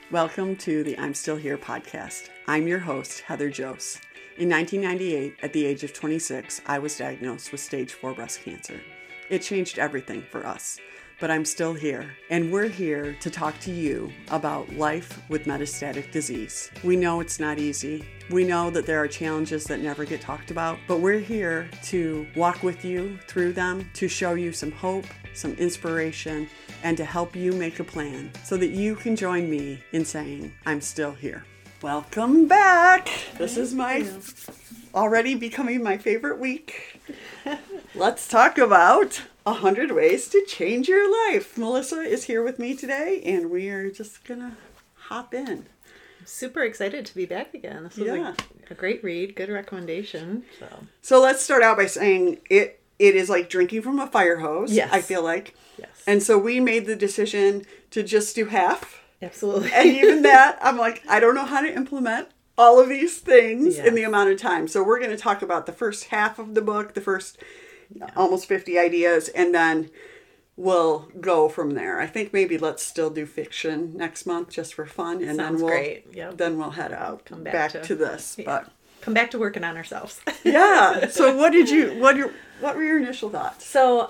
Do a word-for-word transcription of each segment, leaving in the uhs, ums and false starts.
Welcome to the I'm Still Here podcast. I'm your host, Heather Jose. In nineteen ninety-eight, at the age of twenty-six, I was diagnosed with stage four breast cancer. It changed everything for us, but I'm still here, and we're here to talk to you about life with metastatic disease. We know it's not easy. We know that there are challenges that never get talked about, but we're here to walk with you through them, to show you some hope, some inspiration, and to help you make a plan so that you can join me in saying, I'm still here. Welcome back. This is my already becoming my favorite week. Let's talk about one hundred ways to change your life. Melissa is here with me today, and we are just going to hop in. I'm super excited to be back again. This was Yeah. a, a great read, good recommendation. So, So let's start out by saying it. It is like drinking from a fire hose, Yes. I feel like. yes. And so we made the decision to just do half. Absolutely. And even that, I'm like, I don't know how to implement all of these things Yes. in the amount of time. So we're going to talk about the first half of the book, the first Yeah. almost fifty ideas, and then we'll go from there. I think maybe let's still do fiction next month just for fun, and Sounds then we'll great. Yep. then we'll head out Come back, back to, to- this. Yeah. But Come back to working on ourselves. yeah. So what did you what your what were your initial thoughts? So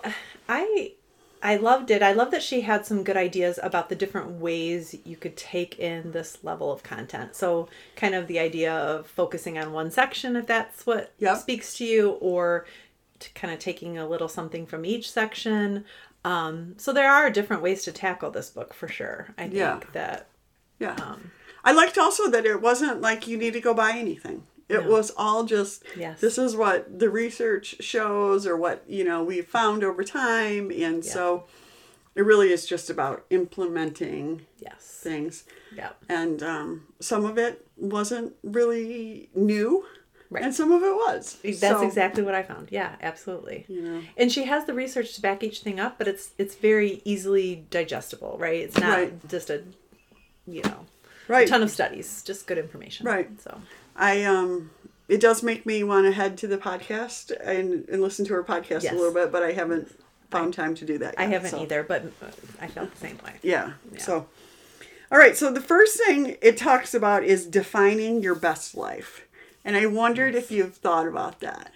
I I loved it. I love that she had some good ideas about the different ways you could take in this level of content. So kind of the idea of focusing on one section, if that's what Yep. speaks to you, or to kind of taking a little something from each section. Um, so there are different ways to tackle this book for sure. I think Yeah. that Yeah. um, I liked also that it wasn't like you need to go buy anything. It No. was all just, Yes. this is what the research shows or what, you know, we found over time. And Yeah. so it really is just about implementing yes. things. Yeah. And um, some of it wasn't really new. Right. And some of it was. That's So, exactly what I found. Yeah, absolutely. You know, And she has the research to back each thing up, but it's it's very easily digestible, right? It's not Right. just a, you know, right. a ton of studies, just good information. Right. So, I, um, it does make me want to head to the podcast and, and listen to her podcast Yes. a little bit, but I haven't found time to do that yet. I haven't so. either, but uh, I felt the same way. Yeah. Yeah. So, all right. So the first thing it talks about is defining your best life. And I wondered if you've thought about that.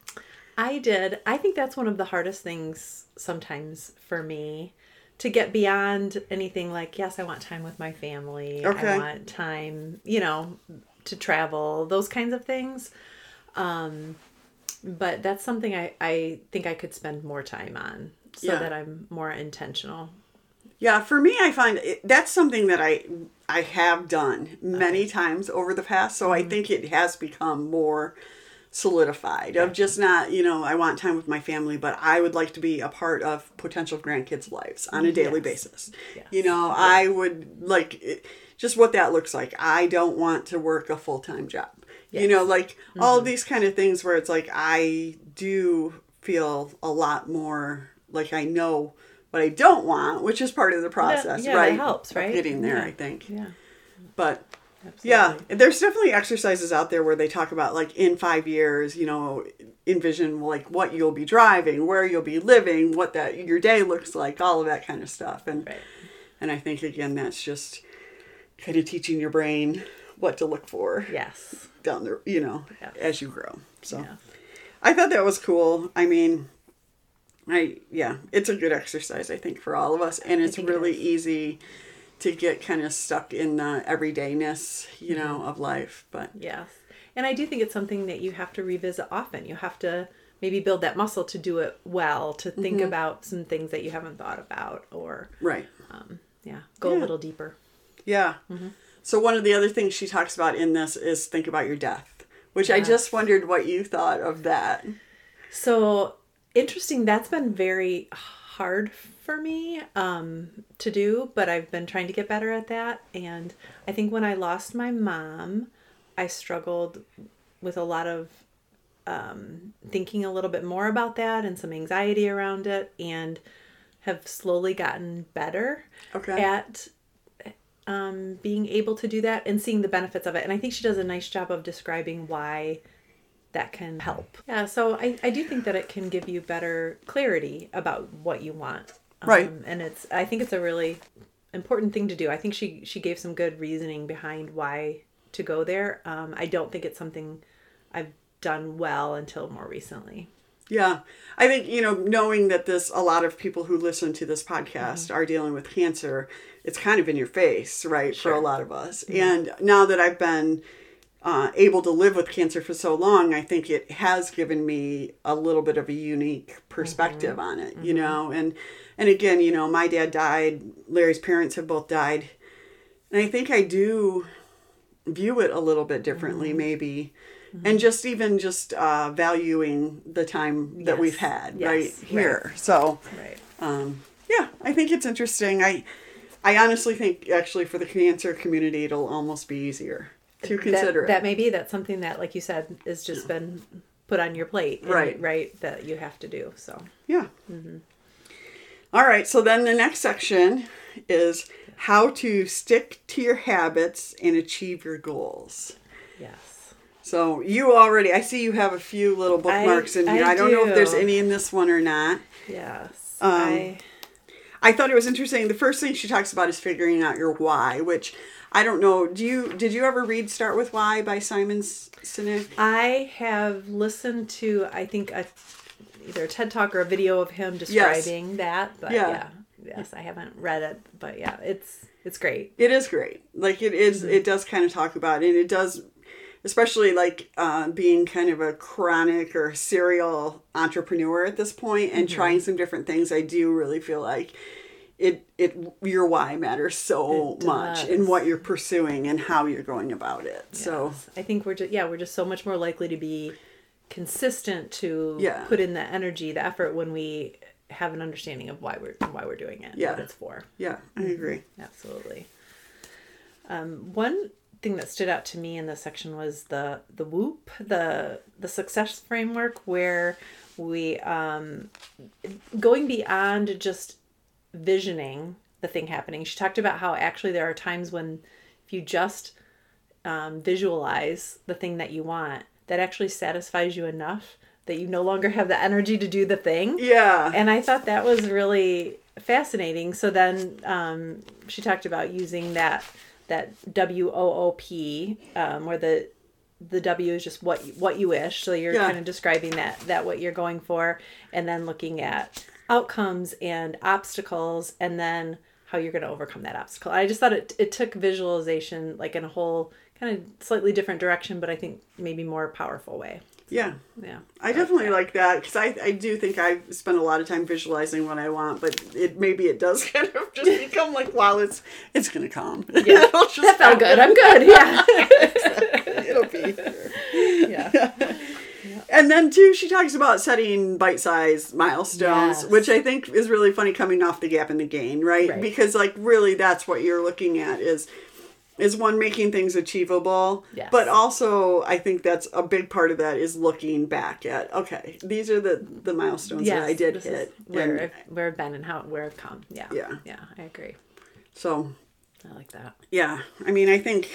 I did. I think that's one of the hardest things sometimes for me, to get beyond anything like, yes, I want time with my family. Okay. I want time, you know, to travel, those kinds of things. Um, but that's something I, I think I could spend more time on so Yeah. that I'm more intentional. Yeah. For me, I find it, that's something that I I have done many times over the past. So I think it has become more solidified of just not, you know, I want time with my family, but I would like to be a part of potential grandkids' lives on a daily Yes. basis. Yes. You know, I would like it, just what that looks like. I don't want to work a full-time job. You Yes. know, like all of these kind of things where it's like I do feel a lot more like I know what I don't want, which is part of the process, yeah, that right? helps, Of right? getting there, Yeah. I think. Yeah. But Absolutely. yeah, there's definitely exercises out there where they talk about like in five years, you know, envision like what you'll be driving, where you'll be living, what that your day looks like, all of that kind of stuff. And Right. and I think again that's just kind of teaching your brain what to look for Yes. down the, you know, Yes. as you grow. So Yeah. I thought that was cool. I mean, I yeah, it's a good exercise I think for all of us, and it's think it really is. easy to get kind of stuck in the everydayness, you know, Mm-hmm. of life. But Yes. And I do think it's something that you have to revisit often. You have to maybe build that muscle to do it well, to think Mm-hmm. about some things that you haven't thought about, or, right, um, yeah, go Yeah. a little deeper. yeah. Mm-hmm. So one of the other things she talks about in this is think about your death, which I Yes. just wondered what you thought of that. So interesting. That's been very hard for me um, to do, but I've been trying to get better at that. And I think when I lost my mom, I struggled with a lot of um, thinking a little bit more about that and some anxiety around it, and have slowly gotten better Okay. at um, being able to do that and seeing the benefits of it. And I think she does a nice job of describing why that can help. Yeah, so I, I do think that it can give you better clarity about what you want. Um, Right. And it's I think it's a really important thing to do. I think she she gave some good reasoning behind why to go there. Um, I don't think it's something I've done well until more recently. Yeah. I think, you know, knowing that this, a lot of people who listen to this podcast mm-hmm. are dealing with cancer, it's kind of in your face, right? Sure. For a lot of us. Mm-hmm. And now that I've been uh, able to live with cancer for so long, I think it has given me a little bit of a unique perspective mm-hmm. on it, mm-hmm. you know? And, and again, you know, my dad died, Larry's parents have both died. And I think I do view it a little bit differently, mm-hmm. maybe. Mm-hmm. And just even just uh, valuing the time that yes. we've had yes. right here. Right. So, right. Um, yeah, I think it's interesting. I I honestly think actually for the cancer community, it'll almost be easier to consider that, it. That may be that's something that, like you said, has just yeah. been put on your plate. Right. And, right. That you have to do. So, yeah. Mm-hmm. All right. So then the next section is how to stick to your habits and achieve your goals. Yes. So you already, I see you have a few little bookmarks I, in here. I, I don't do. know if there's any in this one or not. Yes. Um, I... I thought it was interesting. The first thing she talks about is figuring out your why, which I don't know. Do you, did you ever read Start With Why by Simon Sinek? I have listened to, I think, a, either a TED Talk or a video of him describing yes. that. But yeah. yeah. Yes, I haven't read it, but yeah, it's, it's great. It is great. Like it is, Mm-hmm. it does kind of talk about it, and it does, especially like uh, being kind of a chronic or serial entrepreneur at this point and mm-hmm. trying some different things. I do really feel like it, it, your why matters so much in what you're pursuing and how you're going about it. Yes. So I think we're just, yeah, we're just so much more likely to be consistent to yeah. put in the energy, the effort when we have an understanding of why we're, why we're doing it, yeah. what it's for. Yeah, I agree. Absolutely. Um, one thing that stood out to me in this section was the the WHOOP, the the success framework, where we um going beyond just visioning the thing happening. She talked about how actually there are times when if you just um, visualize the thing that you want, that actually satisfies you enough that you no longer have the energy to do the thing. Yeah. And I thought that was really fascinating. So then um, she talked about using that that W O O P, um, where the the W is just what what you wish. So you're yeah. kind of describing that that what you're going for, and then looking at outcomes and obstacles, and then how you're going to overcome that obstacle. I just thought it it took visualization like in a whole kind of slightly different direction, but I think maybe more powerful way. Yeah. Yeah. I definitely like that because I, I do think I spend a lot of time visualizing what I want, but it maybe it does kind of just become like, wow, it's it's going to come. Yeah. That felt good. I'm good. Yeah. Exactly. It'll be here. Yeah. yeah. And then too, she talks about setting bite-sized milestones, yes. which I think is really funny coming off the gap and the gain, right? right? Because like really that's what you're looking at is is one, making things achievable, yes. but also I think that's a big part of that is looking back at, okay, these are the, the milestones yes, that I did hit. Where, and, I've, where I've been and how where I've come. Yeah. Yeah. Yeah, I agree. So. I like that. Yeah. I mean, I think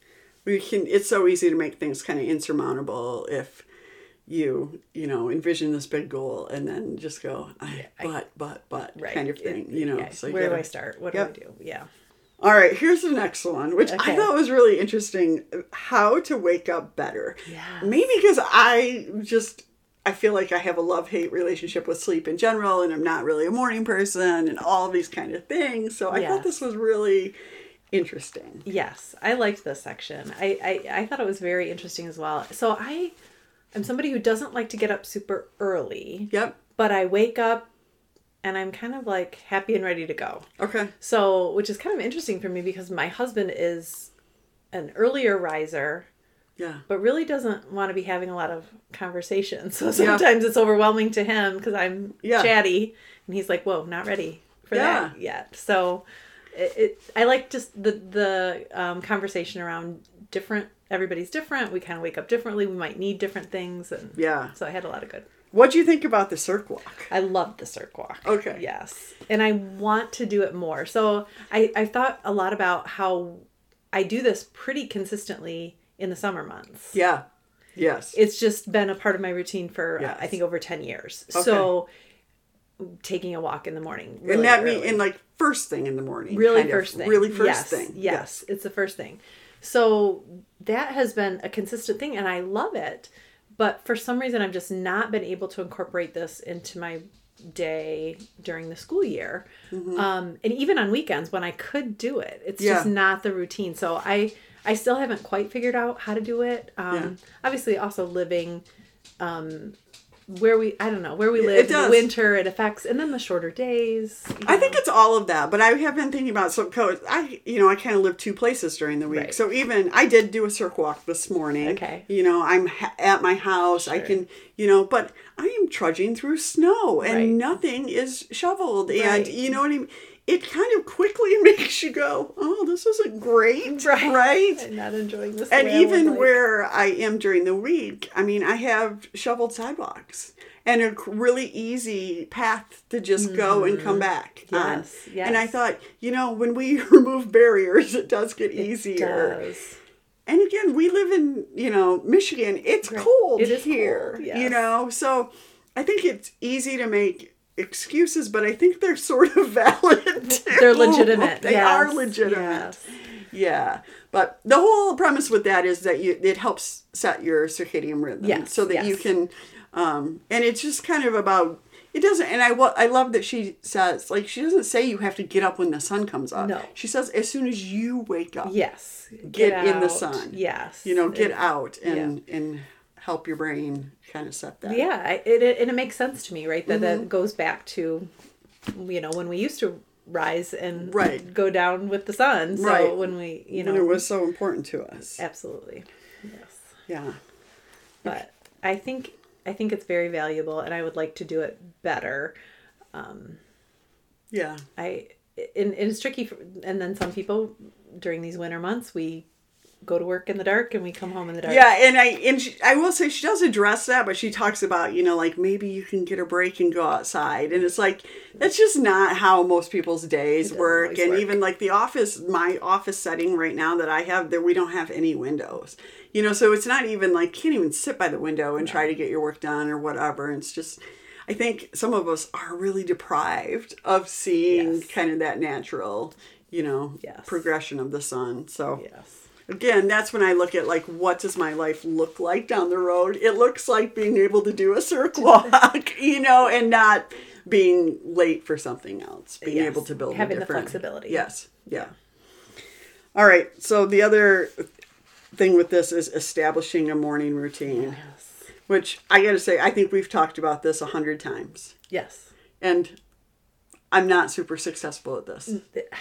we can, it's so easy to make things kind of insurmountable if you, you know, envision this big goal and then just go, I, but, I, but, but right. kind of thing, you know. Yeah. So where gotta, do I start? What yep. do I do? Yeah. All right, here's the next one, which okay. I thought was really interesting. How to wake up better. Yeah. Maybe because I just, I feel like I have a love-hate relationship with sleep in general, and I'm not really a morning person, and all these kind of things. So I yes. thought this was really interesting. Yes, I liked this section. I, I, I thought it was very interesting as well. So I am somebody who doesn't like to get up super early. Yep. But I wake up and I'm kind of like happy and ready to go. Okay. So, which is kind of interesting for me because my husband is an earlier riser. Yeah. But really doesn't want to be having a lot of conversations. So sometimes yeah. it's overwhelming to him because I'm yeah. chatty and he's like, whoa, not ready for yeah. that yet. So it, it I like just the, the um, conversation around different, everybody's different. We kind of wake up differently. We might need different things. And yeah. So I had a lot of good. What'd you think about the Cirque Walk? I loved the Cirque Walk. Okay. Yes. And I want to do it more. So I, I thought a lot about how I do this pretty consistently in the summer months. Yeah. Yes. It's just been a part of my routine for, yes. uh, I think, over ten years. Okay. So taking a walk in the morning. Really and that mean, and like first thing in the morning. Really first of, thing. Really first yes, thing. Yes, yes, it's the first thing. So that has been a consistent thing and I love it. But for some reason, I've just not been able to incorporate this into my day during the school year. Mm-hmm. Um, and even on weekends when I could do it, it's yeah. just not the routine. So I, I still haven't quite figured out how to do it. Um, yeah. Obviously also living, um, where we, I don't know, where we live in the winter, it affects, and then the shorter days. I know. think it's all of that, but I have been thinking about some codes. I, you know, I kind of live two places during the week. Right. So even, I did do a circle walk this morning. Okay. You know, I'm ha- at my house. Sure. I can, you know, but I am trudging through snow and right. nothing is shoveled. Right. And you know what I mean? It kind of quickly makes you go, oh, this isn't great, right? right? I'm not enjoying this. And even like. where I am during the week, I mean, I have shoveled sidewalks and a really easy path to just mm-hmm. go and come back. Yes, on. yes. And I thought, you know, when we remove barriers, it does get it easier. Does. And again, we live in, you know, Michigan. It's right. cold it is here, cold, yes. you know, so I think it's easy to make excuses, but I think they're sort of valid too. They're legitimate. They yes. are legitimate. Yes. Yeah. But the whole premise with that is that you it helps set your circadian rhythm. Yes. So that yes. you can um and it's just kind of about it doesn't and I I love that she says like she doesn't say you have to get up when the sun comes up. No. She says as soon as you wake up. Yes. Get, get in the out. sun. Yes. You know, get it, out and yeah. and help your brain kind of set that. Yeah, it, it and it makes sense to me, right? That mm-hmm. that goes back to, you know, when we used to rise and right. go down with the sun. So right. when we, you know, when it was so important to us. Absolutely, yes. Yeah, but I think I think it's very valuable, and I would like to do it better. Um, yeah, I and, and it's tricky, for, and then some people during these winter months we. go to work in the dark and we come home in the dark. Yeah, and I and she, I will say she does address that, but she talks about, you know, like maybe you can get a break and go outside. And it's like, that's just not how most people's days work. And work. Even like the office, my office setting right now that I have, there we don't have any windows. You know, so it's not even like, can't even sit by the window and no. try to get your work done or whatever. And it's just, I think some of us are really deprived of seeing yes. kind of that natural, you know, yes. progression of the sun. So yes. Again, that's when I look at, like, what does my life look like down the road? It looks like being able to do a circle walk, you know, and not being late for something else. Being yes. able to build Having a different... the flexibility. Yes, yeah. All right, so the other thing with this is establishing a morning routine. Yes. Which, I gotta say, I think we've talked about this a hundred times. Yes. And I'm not super successful at this.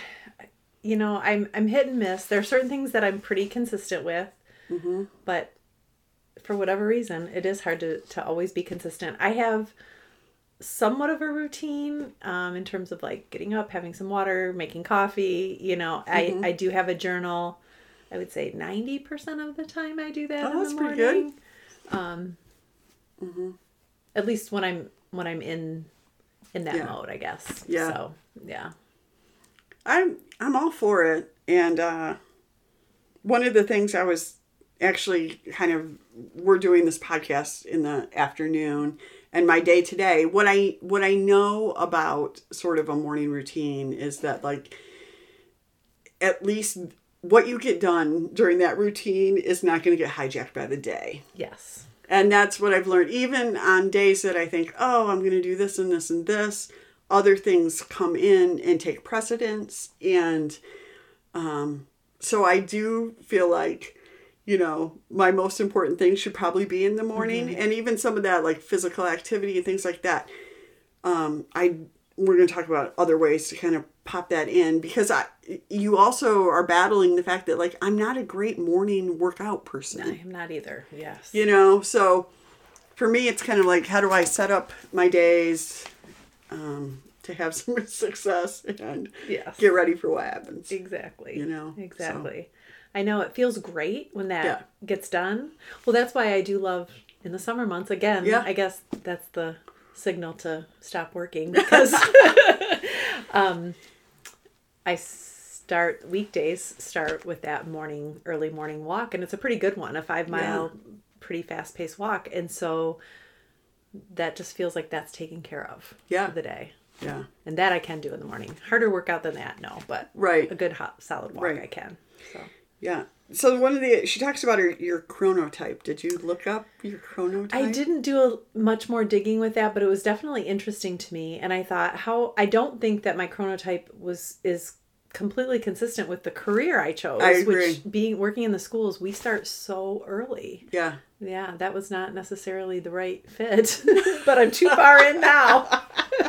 You know, I'm I'm hit and miss. There are certain things that I'm pretty consistent with, mm-hmm. but for whatever reason, it is hard to, to always be consistent. I have somewhat of a routine um, in terms of like getting up, having some water, making coffee. You know, mm-hmm. I, I do have a journal. I would say ninety percent of the time I do that oh, in that's the morning. Pretty good. Um, mm-hmm. At least when I'm when I'm in in that yeah. mode, I guess. Yeah. So yeah. I'm I'm all for it, and uh, one of the things I was actually kind of we're doing this podcast in the afternoon, and my day today. What I what I know about sort of a morning routine is that like at least what you get done during that routine is not going to get hijacked by the day. Yes, and that's what I've learned. Even on days that I think, oh, I'm going to do this and this and this. Other things come in and take precedence. And um, so I do feel like, you know, my most important things should probably be in the morning. Mm-hmm. And even some of that, like physical activity and things like that. Um, I we're going to talk about other ways to kind of pop that in. Because I, you also are battling the fact that, like, I'm not a great morning workout person. I am not either, yes. You know, so for me, it's kind of like, how do I set up my days... Um, to have some success and yes. get ready for what happens. Exactly. You know? Exactly. So. I know it feels great when that yeah. gets done. Well, that's why I do love in the summer months, again, yeah. I guess that's the signal to stop working because um, I start, weekdays start with that morning, early morning walk, and it's a pretty good one, a five mile, yeah. pretty fast paced walk. And so that just feels like that's taken care of Yeah. for the day. Yeah. And that I can do in the morning. Harder workout than that, no, but Right. a good hot solid walk Right. I can. So Yeah. So one of the, she talks about her, your chronotype. Did you look up your chronotype? I didn't do a, much more digging with that, but it was definitely interesting to me. And I thought how, I don't think that my chronotype was, is completely consistent with the career I chose. I agree. Which being, working in the schools, we start so early. Yeah. Yeah, that was not necessarily the right fit, but I'm too far in now.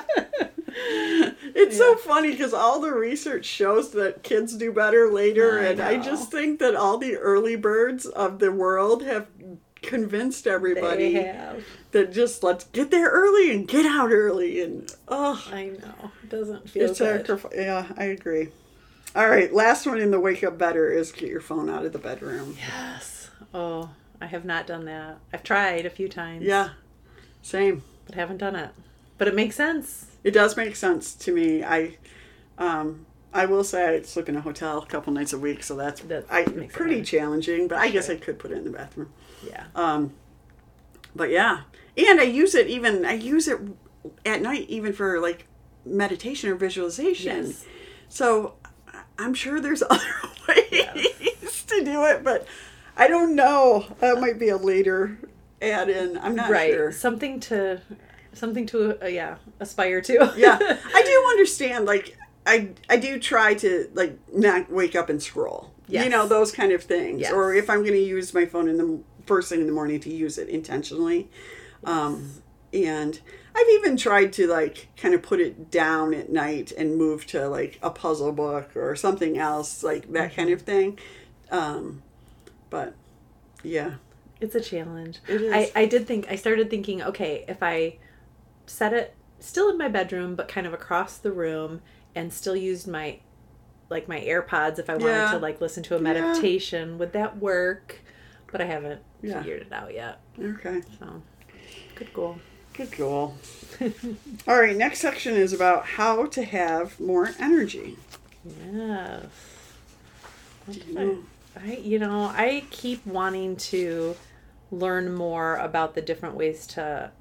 It's Yeah. so funny because all the research shows that kids do better later, I and I know. just think that all the early birds of the world have convinced everybody They have. that just let's get there early and get out early, and oh, I know. It doesn't feel it's good. sacrifice. Yeah, I agree. All right, last one in the wake up better is get your phone out of the bedroom. Yes. Oh, I have not done that. I've tried a few times. Yeah, same. But haven't done it. But it makes sense. It does make sense to me. I, um, I will say I sleep in a hotel a couple nights a week, so that's That I makes it pretty hard. challenging. But I guess Sure. I could put it in the bathroom. Yeah. Um, but yeah, and I use it even. I use it at night, even for like meditation or visualization. Yes. So I'm sure there's other ways to do it, but I don't know. That might be a later add-in. I'm not Right. sure. Something to, something to, uh, yeah, aspire to. Yeah, I do understand. Like, I I do try to like not wake up and scroll. Yes. You know, those kind of things. Yes. Or if I'm going to use my phone in the first thing in the morning, to use it intentionally. Um, and I've even tried to like kind of put it down at night and move to like a puzzle book or something else, like that kind of thing. Um, but yeah, It's a challenge. It is. I, I did think, I started thinking, okay, if I set it still in my bedroom, but kind of across the room and still used my, like my AirPods if I wanted Yeah. to like listen to a Yeah. meditation, would that work? But I haven't Yeah. figured it out yet. okay. So, good goal. Good goal. All right, next section is about how to have more energy. Yes. What Do did you I- know? I, you know, I keep wanting to learn more about the different ways to,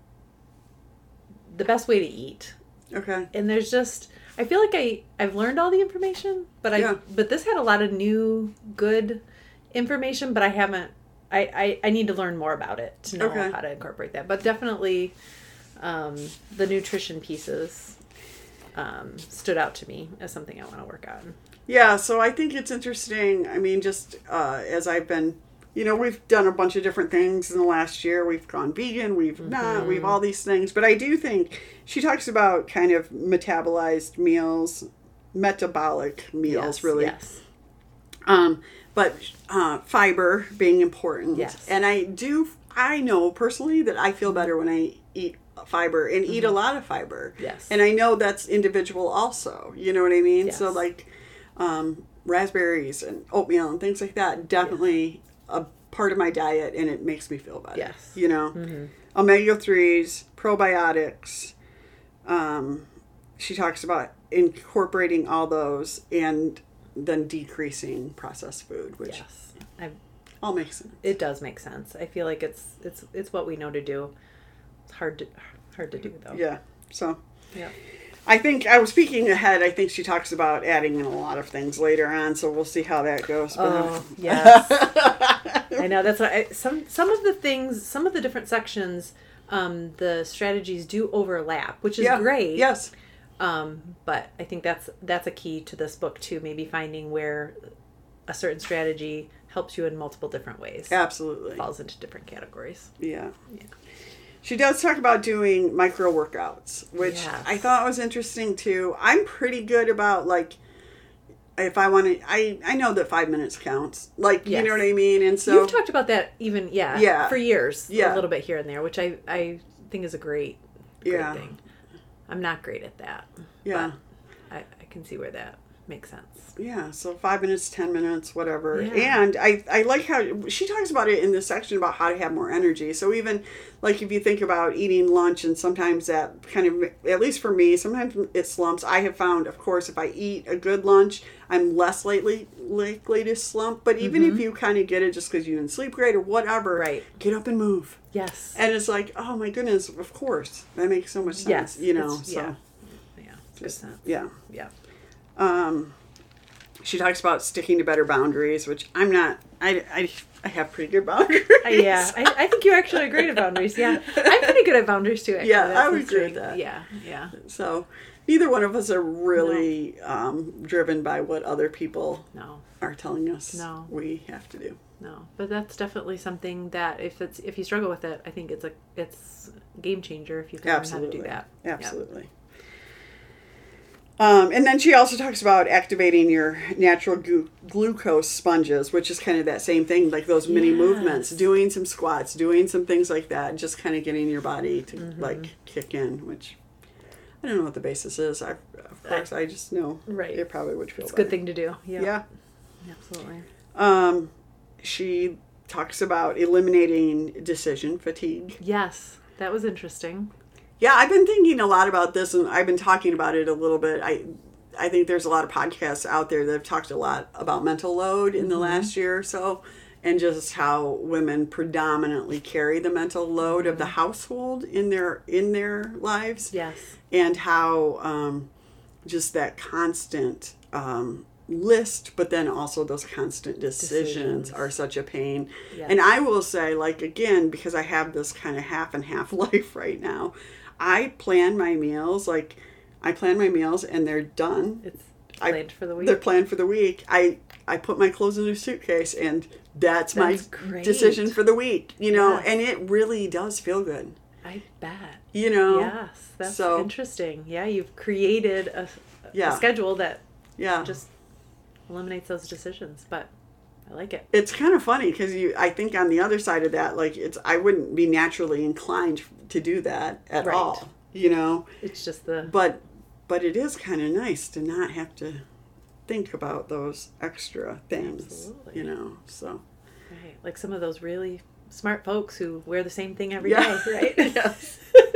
the best way to eat. Okay. And there's just, I feel like I, I've learned all the information, but I, Yeah. but this had a lot of new, good information, but I haven't, I, I, I need to learn more about it to know Okay. how to incorporate that. But definitely, um, the nutrition pieces, um, stood out to me as something I want to work on. Yeah, so I think it's interesting. I mean, just uh, as I've been, you know, we've done a bunch of different things in the last year. We've gone vegan, we've not, we've all these things. But I do think she talks about kind of metabolized meals, metabolic meals, Yes, really. Yes. Um, but uh, fiber being important. Yes. And I do, I know personally that I feel better when I eat fiber and eat a lot of fiber. Yes. And I know that's individual also. You know what I mean? So Yes. like um, raspberries and oatmeal and things like that, definitely a part of my diet, and it makes me feel better. Yes. You know? Mm-hmm. Omega threes, probiotics. Um, she talks about incorporating all those and then decreasing processed food, which Yes. I, all makes sense. it does make sense. I feel like it's, it's, it's what we know to do. It's hard to, hard to do though. Yeah. So Yeah. I think I was speaking ahead. I think she talks about adding in a lot of things later on, so we'll see how that goes. Oh, yes. I know that's what I, some, some of the things, some of the different sections, um, the strategies do overlap, which is Yeah. great. Yes. Um, but I think that's, that's a key to this book too. Maybe finding where a certain strategy helps you in multiple different ways. Absolutely. Falls into different categories. Yeah. Yeah. She does talk about doing micro workouts, which Yes. I thought was interesting too. I'm pretty good about like, if I want to, I, I know that five minutes counts. Like, Yes. you know what I mean? And so, You've talked about that even, yeah, Yeah. for years, Yeah. a little bit here and there, which I, I think is a great, great Yeah. thing. I'm not great at that. yeah. I, I can see where that makes sense. Yeah, so five minutes, ten minutes, whatever. Yeah. And I, I like how she talks about it in this section about how to have more energy. So even like if you think about eating lunch, and sometimes that kind of, at least for me, sometimes it slumps. I have found, of course, if I eat a good lunch, I'm less likely, likely to slump. But even Mm-hmm. if you kind of get it just because you didn't sleep great or whatever, Right. get up and move. Yes. And it's like, oh my goodness, of course. That makes so much sense, Yes. you know. It's- So, yeah. Yeah. Good just- sense. yeah. Yeah. Um, she talks about sticking to better boundaries, which I'm not. I, I, I have pretty good boundaries. Uh, yeah, I, I think you actually are great at boundaries. Yeah, I'm pretty good at boundaries too. Actually. Yeah, That's I would what's agree good. with that. Yeah, yeah. So neither one of us are really um, driven by what other people No, are telling us No. we have to do. no. But that's definitely something that if it's if you struggle with it, I think it's a it's a game changer if you can Absolutely. learn how to do that. Absolutely. Um, and then she also talks about activating your natural glu- glucose sponges, which is kind of that same thing, like those mini Yes. movements, doing some squats, doing some things like that, just kind of getting your body to Mm-hmm. like kick in, which I don't know what the basis is. I, of course, I just know Right. it probably would feel It's a better. good thing to do. Yeah, Yeah. absolutely. Um, she talks about eliminating decision fatigue. Yes, that was interesting. Yeah, I've been thinking a lot about this, and I've been talking about it a little bit. I I think there's a lot of podcasts out there that have talked a lot about mental load in the last year or so, and just how women predominantly carry the mental load of the household in their in their lives, Yes. and how um, just that constant um, list, but then also those constant decisions, Decisions. are such a pain. Yes. And I will say, like, again, because I have this kind of half and half life right now, I plan my meals, like, I plan my meals and they're done. It's I- planned for the week. They're planned for the week. I, I put my clothes in a suitcase and that's, That's my great. decision for the week, you know, Yes. and it really does feel good, I bet. you know? Yes, that's So- interesting. Yeah, you've created a, Yeah. a schedule that Yeah. just eliminates those decisions, but I like it. It's kind of funny because you, I think on the other side of that, like it's, I wouldn't be naturally inclined to do that at Right. all, you know, It's just the but, but it is kind of nice to not have to think about those extra things, Absolutely. you know, so. right, like some of those really smart folks who wear the same thing every Yeah. day, right? Yes.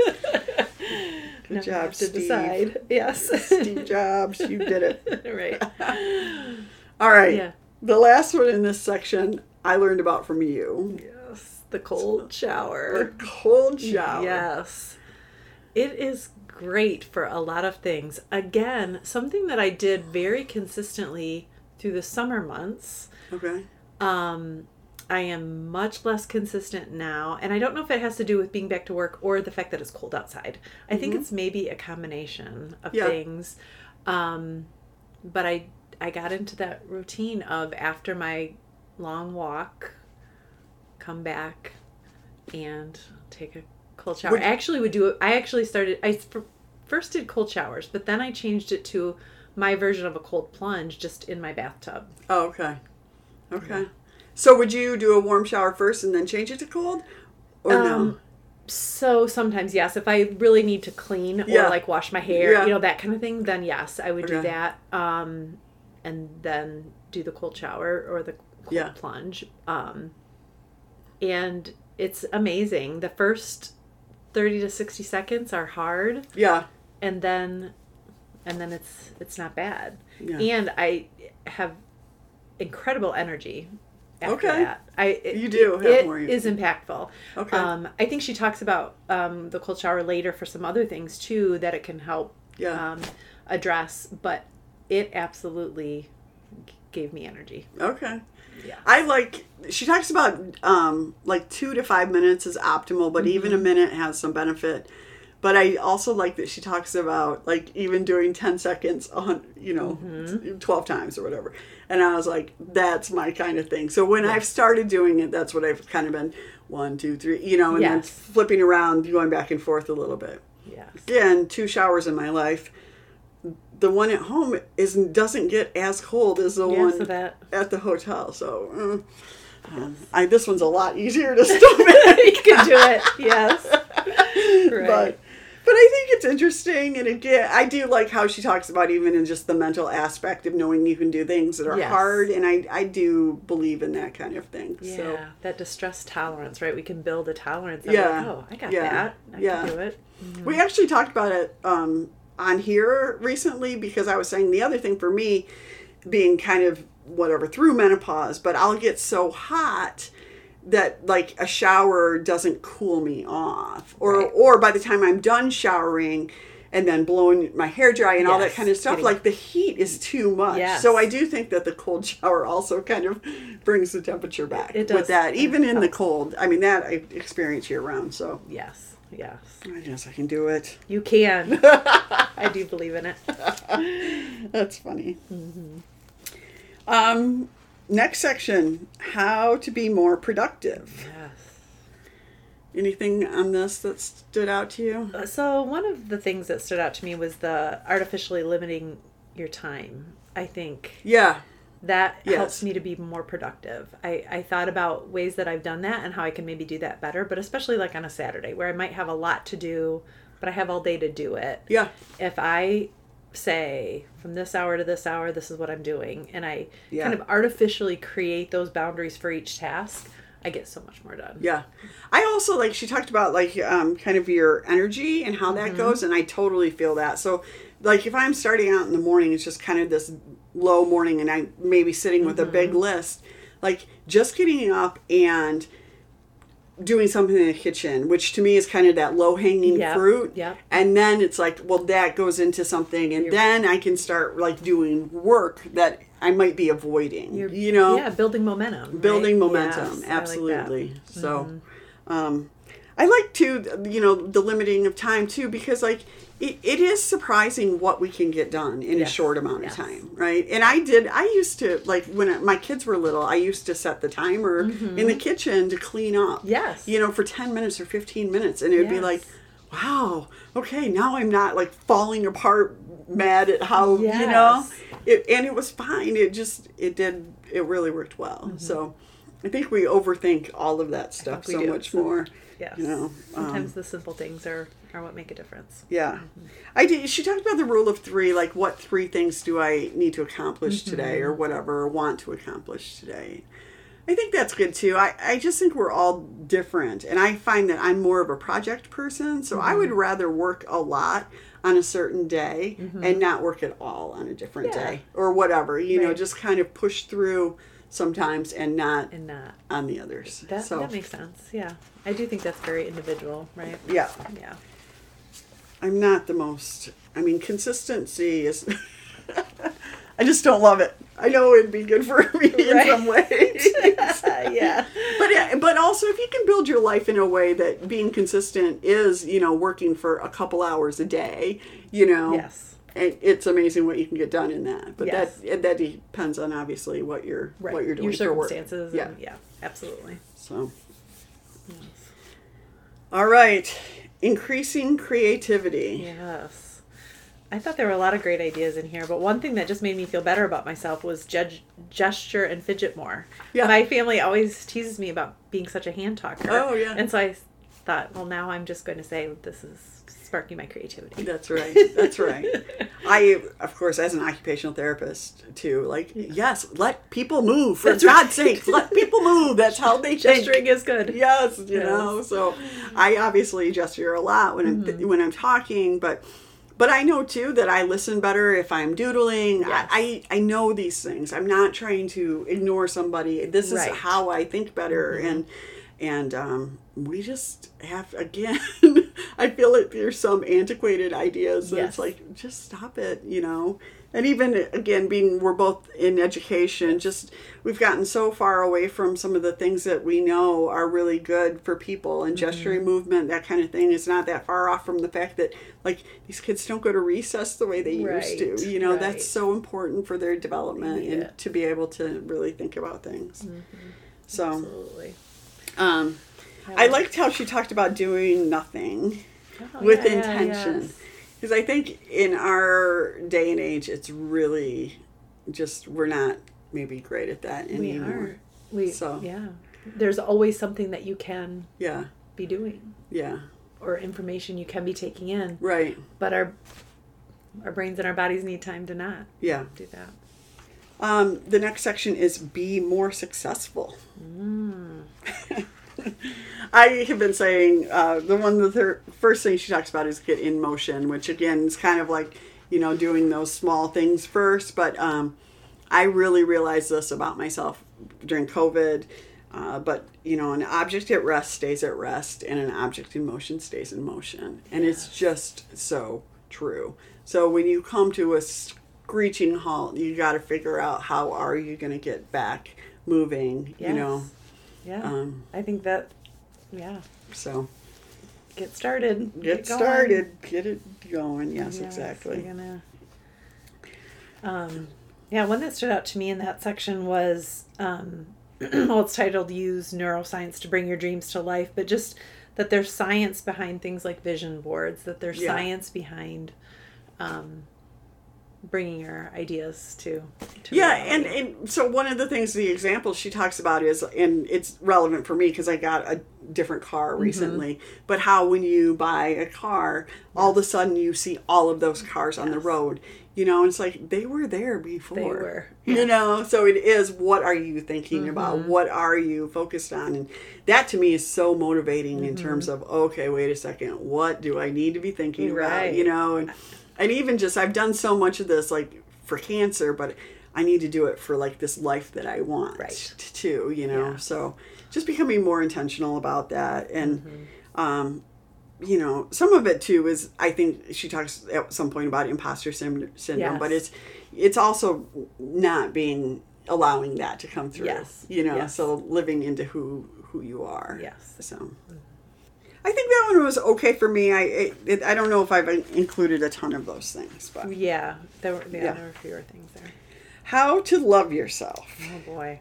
Good Never job, have to Steve. decide. Yes. Steve Jobs, you did it. right. All right. Yeah. The last one in this section I learned about from you. Yes. The cold The shower. cold shower. Yes. It is great for a lot of things. Again, something that I did very consistently through the summer months. Okay. Um, I am much less consistent now. And I don't know if it has to do with being back to work or the fact that it's cold outside. I think it's maybe a combination of Yeah. things. Um, but I, I got into that routine of after my long walk, come back and take a cold shower. Would- I actually would do it. I actually started, I f- first did cold showers, but then I changed it to my version of a cold plunge just in my bathtub. Oh, okay. Okay. So would you do a warm shower first and then change it to cold? Or no? Um, So sometimes, yes, if I really need to clean or Yeah. like wash my hair, Yeah. you know, that kind of thing, then yes, I would do Okay. that. Um, and then do the cold shower or the cold Yeah. plunge. Um, and it's amazing. The first thirty to sixty seconds are hard, Yeah. and then and then it's it's not bad. Yeah. And I have incredible energy after Okay. that. I it, You do have it more- is impactful. Okay. Um, I think she talks about um, the cold shower later for some other things too that it can help Yeah. um, address, but it absolutely g- gave me energy. Okay. Yeah. I like, she talks about um, like two to five minutes is optimal, but even Mm-hmm. a minute has some benefit. But I also like that she talks about like even doing ten seconds, a hun- you know, Mm-hmm. twelve times or whatever. And I was like, that's my kind of thing. So when I've started doing it, that's what I've kind of been one, two, three, you know, and then Yes. flipping around, going back and forth a little bit. Yes. Again, two showers in my life. The one at home isn't doesn't get as cold as the Yeah, one so that at the hotel. So uh, um, I this one's a lot easier to stomach. you can do it. Yes. Right. But But I think it's interesting, and again, I do like how she talks about even in just the mental aspect of knowing you can do things that are Yes. hard, and I, I do believe in that kind of thing. Yeah, So that distress tolerance, right? We can build a tolerance. Yeah. Like, oh, I got Yeah. that. I Yeah. can do it. Mm-hmm. we actually talked about it um, on here recently, because I was saying the other thing for me being kind of whatever through menopause, but I'll get so hot that like a shower doesn't cool me off, or Right. or by the time I'm done showering and then blowing my hair dry and all that Yes, kind of stuff, getting- like the heat is too much. Yes. So I do think that the cold shower also kind of brings the temperature back It does. with that, even in the helps. cold. I mean, that I experience year round, so Yes, yes. I guess I can do it. You can. I do believe in it. That's funny. Mm-hmm. Um, next section, how to be more productive. Yes. Anything on this that stood out to you? So one of the things that stood out to me was the artificially limiting your time. I think Yeah. that Yes. helps me to be more productive. I, I thought about ways that I've done that and how I can maybe do that better, but especially like on a Saturday where I might have a lot to do, but I have all day to do it. Yeah. If I say from this hour to this hour, this is what I'm doing, and I Yeah. kind of artificially create those boundaries for each task, I get so much more done. Yeah. I also like, she talked about like um, kind of your energy and how that Mm-hmm. goes. And I totally feel that. So like if I'm starting out in the morning, it's just kind of this low morning and I maybe sitting with Mm-hmm. a big list, like just getting up and doing something in the kitchen, which to me is kind of that low hanging Yep, fruit. yep. And then it's like, well, that goes into something. And You're- then I can start like doing work that I might be avoiding, You're- you know? Yeah, building momentum. Building right? momentum, Yes, I like that. absolutely. So, um, I like to, you know, the limiting of time too, because like it, it is surprising what we can get done in a Yes, short amount yes. of time, right? And I did, I used to, like when my kids were little, I used to set the timer in the kitchen to clean up. Mm-hmm. Yes. You know, for ten minutes or fifteen minutes. And it would be Yes. like, wow, okay, now I'm not like falling apart mad at how, you know, Yes. it, and it was fine. It just, it did, it really worked well. Mm-hmm. So I think we overthink all of that stuff we so do. much So- more. Yes. You know, Sometimes um, the simple things are, are what make a difference. Yeah. I did. She talked about the rule of three, like what three things do I need to accomplish Mm-hmm. today or whatever, or want to accomplish today. I think that's good too. I, I just think we're all different. And I find that I'm more of a project person. So I would rather work a lot on a certain day and not work at all on a different Yeah. day or whatever, you know, Right. just kind of push through sometimes and not And not. on the others. That, so that makes sense. Yeah. I do think that's very individual, right? yeah, Yeah. I'm not the most, I mean, consistency is, I just don't love it. I know it'd be good for me in Right. some ways. yeah. But yeah, but also if you can build your life in a way that being consistent is, you know, working for a couple hours a day, you know, Yes. and it's amazing what you can get done in that. But Yes. that that depends on obviously what you're Right. what you're doing Your for work. circumstances. Yeah. And, yeah. Absolutely. So, all right, increasing creativity. Yes. I thought there were a lot of great ideas in here, but one thing that just made me feel better about myself was judge, gesture and fidget more. Yeah. My family always teases me about being such a hand talker. Oh, yeah. And so I thought, well, now I'm just going to say this is sparking my creativity. That's right. That's right. I, of course, as an occupational therapist, too, like, yes, let people move. For That's God's right. sake, let people move. That's how they think. Gesturing is good. Yes, you Yes. know. So I obviously gesture a lot when I'm Mm-hmm. when I'm talking, but but I know too that I listen better if I'm doodling. Yes. I, I I know these things. I'm not trying to ignore somebody. This is Right. how I think better, Mm-hmm. and and um, we just have again. I feel like there's some antiquated ideas that Yes. it's like just stop it, you know. And even again, being we're both in education, just we've gotten so far away from some of the things that we know are really good for people, and gesturing Mm-hmm. movement, that kind of thing, is not that far off from the fact that like these kids don't go to recess the way they used Right, to. You know, right. that's so important for their development Yeah. and to be able to really think about things. So, Absolutely. um, I liked how she talked about doing nothing Oh, with yeah, intention. yes. Because I think in our day and age, it's really just, we're not maybe great at that We anymore. are. We, So. yeah. There's always something that you can Yeah, be doing. yeah. or information you can be taking in. Right. But our our brains and our bodies need time to not yeah. do that. Um, the next section is be more successful. Mm. I have been saying uh, the one the thir- first thing she talks about is get in motion, which again is kind of like, you know, doing those small things first. But um, I really realized this about myself during COVID. Uh, but, you know, an object at rest stays at rest, and an object in motion stays in motion. And Yes. it's just so true. So when you come to a screeching halt, you got to figure out how are you going to get back moving, Yes. you know. Yeah. Um, I think that, yeah. So Get started. get going. started, get it going. Yes, Yes, exactly. we're gonna, um, yeah, one that stood out to me in that section was, um, well, it's titled Use Neuroscience to Bring Your Dreams to Life, but just that there's science behind things like vision boards, that there's Yeah. science behind um, bringing your ideas to, to Yeah, reality. and, and so one of the things, the examples she talks about is, and it's relevant for me because I got a different car recently, mm-hmm. but how when you buy a car, yes. all of a sudden you see all of those cars on yes. the road. You know, it's like they were there before. They were. Yeah. You know, so it is, what are you thinking mm-hmm. about? What are you focused on? And that to me is so motivating mm-hmm. in terms of, okay, wait a second, what do I need to be thinking right. about? You know, and and even just, I've done so much of this, like for cancer, but I need to do it for like this life that I want right. too, you know? Yeah. So just becoming more intentional about that. And, mm-hmm. um, you know, some of it too is, I think she talks at some point about imposter syndrome, yes. but it's, it's also not being, allowing that to come through, yes. you know, yes. so living into who, who you are. Yes. So mm-hmm. I think that one was okay for me. I it, it, I don't know if I've included a ton of those things, but yeah, there were yeah, yeah. there were fewer things there. How to love yourself. Oh boy.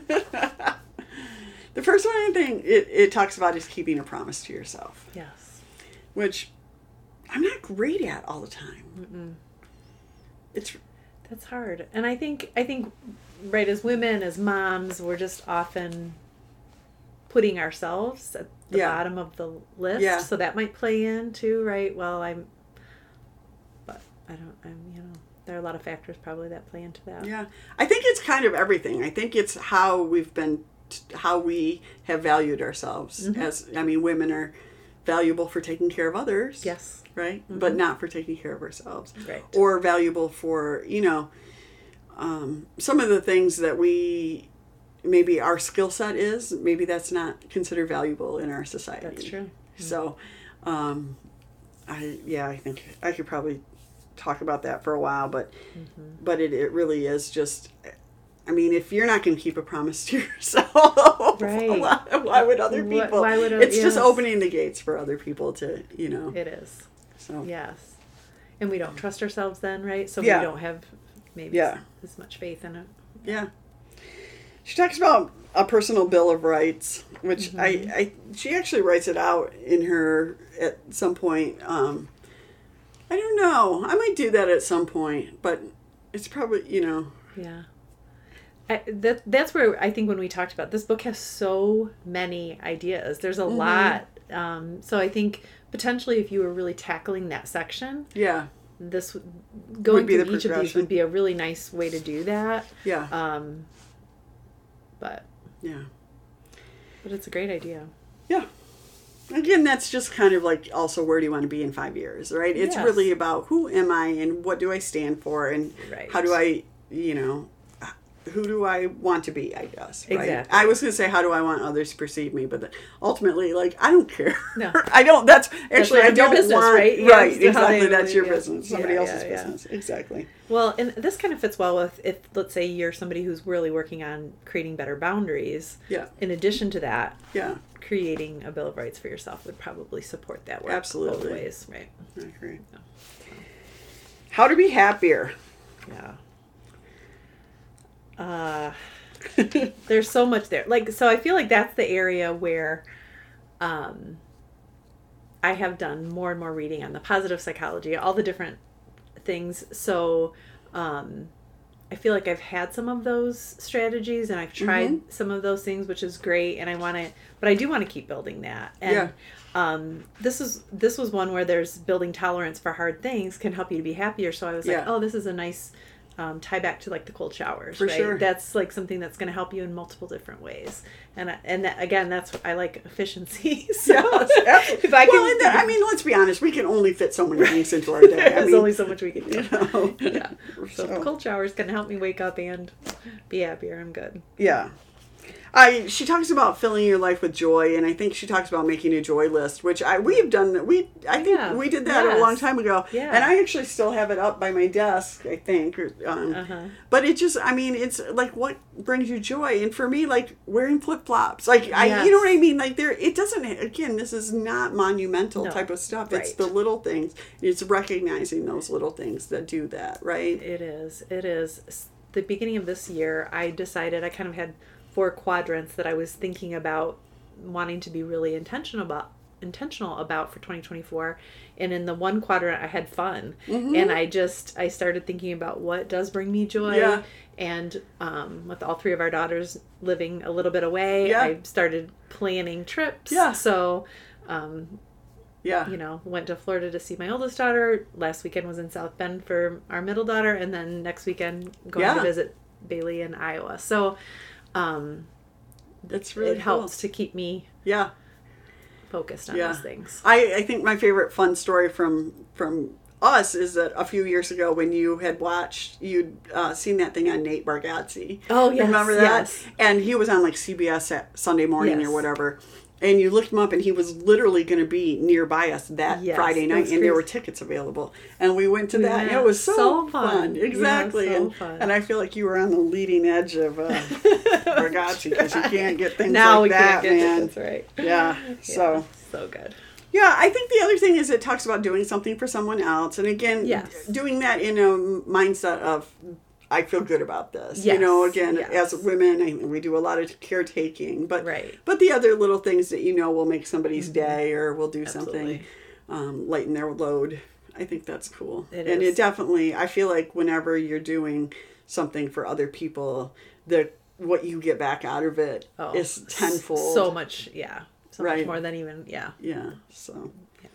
The first one I think it, it talks about is keeping a promise to yourself. Yes. Which I'm not great at all the time. Mm-mm. It's that's hard, and I think I think right as women, as moms, we're just often putting ourselves at the yeah. bottom of the list. Yeah. So that might play in too, right? Well, I'm, but I don't, I'm, you know, there are a lot of factors probably that play into that. Yeah. I think it's kind of everything. I think it's how we've been, how we have valued ourselves mm-hmm. as, I mean, women are valuable for taking care of others. Yes. Right? Mm-hmm. But not for taking care of ourselves. Right. Or valuable for, you know, um, some of the things that we, maybe our skill set is, maybe that's not considered valuable in our society. That's true. So, um, I, yeah, I think I could probably talk about that for a while, but, mm-hmm. but it, it really is just, I mean, if you're not going to keep a promise to yourself, right. why, why would other people? Why would, it's yes. just opening the gates for other people to, you know. It is. So. Yes. And we don't trust ourselves then, right? So yeah. we don't have maybe yeah. as much faith in it. Yeah. She talks about a personal bill of rights, which mm-hmm. I, I, she actually writes it out in her at some point. Um, I don't know. I might do that at some point, but it's probably, you know. Yeah. I, that that's where I think when we talked about this book has so many ideas. There's a mm-hmm. lot. Um, so I think potentially if you were really tackling that section, yeah, this going through each of these would be a really nice way to do that. Yeah. Um, but yeah, but it's a great idea. Yeah. Again, that's just kind of like also where do you want to be in five years, right? It's yes. really about who am I and what do I stand for and right. how do I, you know, who do I want to be, I guess. Right? Exactly. I was going to say, how do I want others to perceive me? But the, ultimately, like, I don't care. No. I don't, that's, actually, that's I don't business, want, right? right, yes, exactly, that's really, your yeah. business, somebody yeah, else's yeah, business. Yeah. Exactly. Well, and this kind of fits well with if, let's say, you're somebody who's really working on creating better boundaries. Yeah. In addition to that, yeah, creating a Bill of Rights for yourself would probably support that work. Absolutely. Both ways, right? I agree. Yeah. How to be happier. Yeah. Uh, there's so much there. Like, so I feel like that's the area where um, I have done more and more reading on the positive psychology, all the different things. So um, I feel like I've had some of those strategies and I've tried Mm-hmm. some of those things, which is great. And I want to, but I do want to keep building that. And Yeah. um, this is, this was one where there's building tolerance for hard things can help you to be happier. So I was like, Yeah. oh, this is a nice um, tie back to like the cold showers, For right? sure. That's like something that's going to help you in multiple different ways. And, I- and that, again, that's what I like efficiency. So Yes, absolutely. if I well, can, and that, I mean, let's be honest. We can only fit so many things into our day. I there's mean, only so much we can do. you know. Yeah. So, So- cold showers can help me wake up and be happier. I'm good. Yeah. I she talks about filling your life with joy, and I think she talks about making a joy list, which I we have done. We I think Yeah. we did that Yes. a long time ago, Yeah. and I actually still have it up by my desk. I think, or, um, Uh-huh. but it just I mean it's like what brings you joy, and for me, like wearing flip flops, like I Yes. you know what I mean. Like there, it doesn't. Again, this is not monumental No. type of stuff. It's Right. the little things. It's recognizing those little things that do that, right? It is. It is. S- The beginning of this year, I decided I kind of had four quadrants that I was thinking about wanting to be really intentional about intentional about for twenty twenty-four. And in the one quadrant I had fun. Mm-hmm. And I just I started thinking about what does bring me joy. Yeah. And um, with all three of our daughters living a little bit away, Yeah. I started planning trips. Yeah. So um, Yeah. you know, went to Florida to see my oldest daughter. Last weekend was in South Bend for our middle daughter, and then next weekend going Yeah. to visit Bailey in Iowa. So, um, That's really it helps to keep me Yeah. focused on Yeah. those things. I, I think my favorite fun story from from us is that a few years ago when you had watched, you'd uh, seen that thing on Nate Bargatze. Oh, yes, Remember that? yes. And he was on like C B S at Sunday morning Yes. or whatever. And you looked him up and he was literally going to be nearby us that Yes, Friday night. that's And there crazy. were tickets available. And we went to We that. And went. it was so, So fun. fun. Yeah, Exactly. so and, fun. and I feel like you were on the leading edge of uh, Bargatze because you can't get things now like we that, can't get man. it. That's right. Yeah. So. Yeah, so good. Yeah, I think the other thing is it talks about doing something for someone else. And again, Yes. doing that in a mindset of, I feel good about this. You Yes, know, again, yes. as women, I, we do a lot of caretaking. But Right. but the other little things that you know will make somebody's day or will do something, Absolutely. um, lighten their load. I think that's cool. It and is. it definitely, I feel like whenever you're doing something for other people, the what you get back out of it Oh, is tenfold. So much, yeah. So Right. much more than even, yeah. Yeah, so. I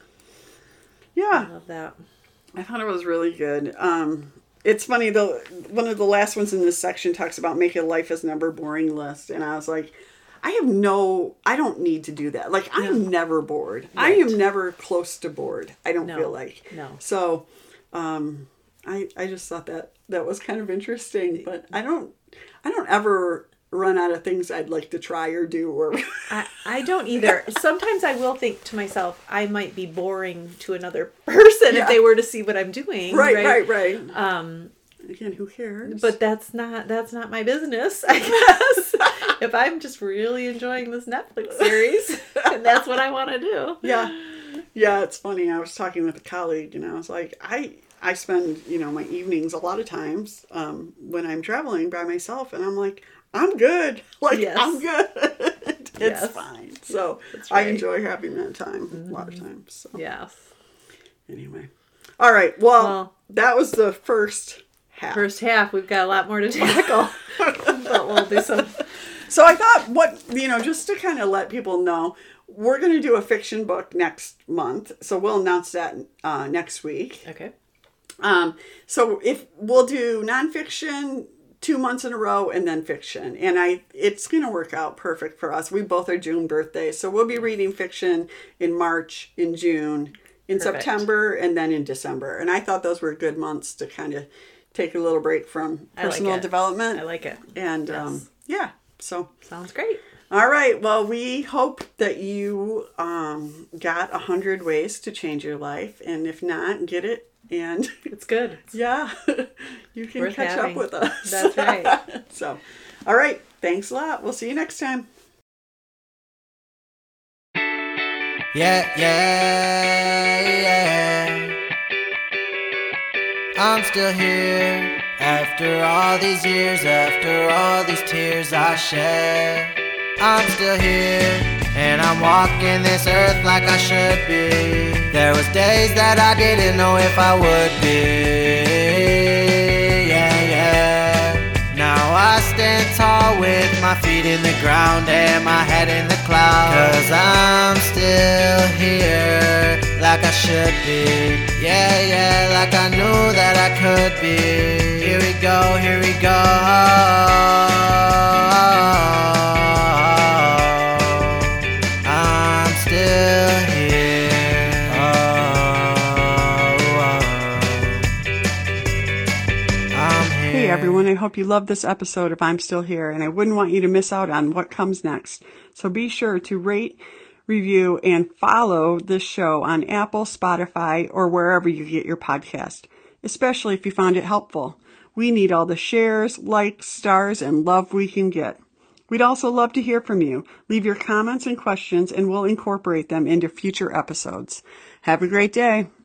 Yeah. love that. I thought it was really good. Um, it's funny though. One of the last ones in this section talks about make a life is never boring list, and I was like, I have no, I don't need to do that. Like I am never bored. I Right. am never close to bored. I don't No. feel like No. So, um, I I just thought that that was kind of interesting, but I don't I don't ever run out of things I'd like to try or do or. I, I don't either. Sometimes I will think to myself, I might be boring to another person Yeah. if they were to see what I'm doing. right, right, right. Um, Again, who cares? but that's not that's not my business, I guess. If I'm just really enjoying this Netflix series, and that's what I want to do. Yeah. Yeah, it's funny. I was talking with a colleague and I was like, I I spend, you know, my evenings a lot of times um, when I'm traveling by myself and I'm like, I'm good. Like, Yes. I'm good. It's Yes. fine. So That's I right. enjoy having that time a lot of times. So Yes. anyway. All right. Well, Well- that was the first half. First half, we've got a lot more to tackle, but we'll do some. So I thought what, you know, just to kind of let people know, we're going to do a fiction book next month. So we'll announce that uh, next week. Okay. Um, so if we'll do nonfiction two months in a row and then fiction, and I, it's going to work out perfect for us. We both are June birthdays. So we'll be reading fiction in March, in June, in Perfect. September, and then in December. And I thought those were good months to kind of take a little break from I like personal it. development. I like it. And, Yes. um, yeah, so. Sounds great. All right. Well, we hope that you um, got a hundred ways to change your life. And if not, get it. And It's good. yeah, you can Worth catch having. up with us. That's right. So, all right. Thanks a lot. We'll see you next time. Yeah, yeah, yeah. I'm still here after all these years, after all these tears I shed. I'm still here and I'm walking this earth like I should be. There was days that I didn't know if I would be. Yeah, yeah. I stand tall with my feet in the ground and my head in the clouds. Cause I'm still here like I should be. Yeah, yeah, like I knew that I could be. Here we go, here we go. I'm still here. Oh, oh. I'm here. Hey everyone, I hope you loved this episode of I'm Still Here, and I wouldn't want you to miss out on what comes next. So be sure to rate, review, and follow this show on Apple, Spotify, or wherever you get your podcast, especially if you found it helpful. We need all the shares, likes, stars, and love we can get. We'd also love to hear from you. Leave your comments and questions, and we'll incorporate them into future episodes. Have a great day.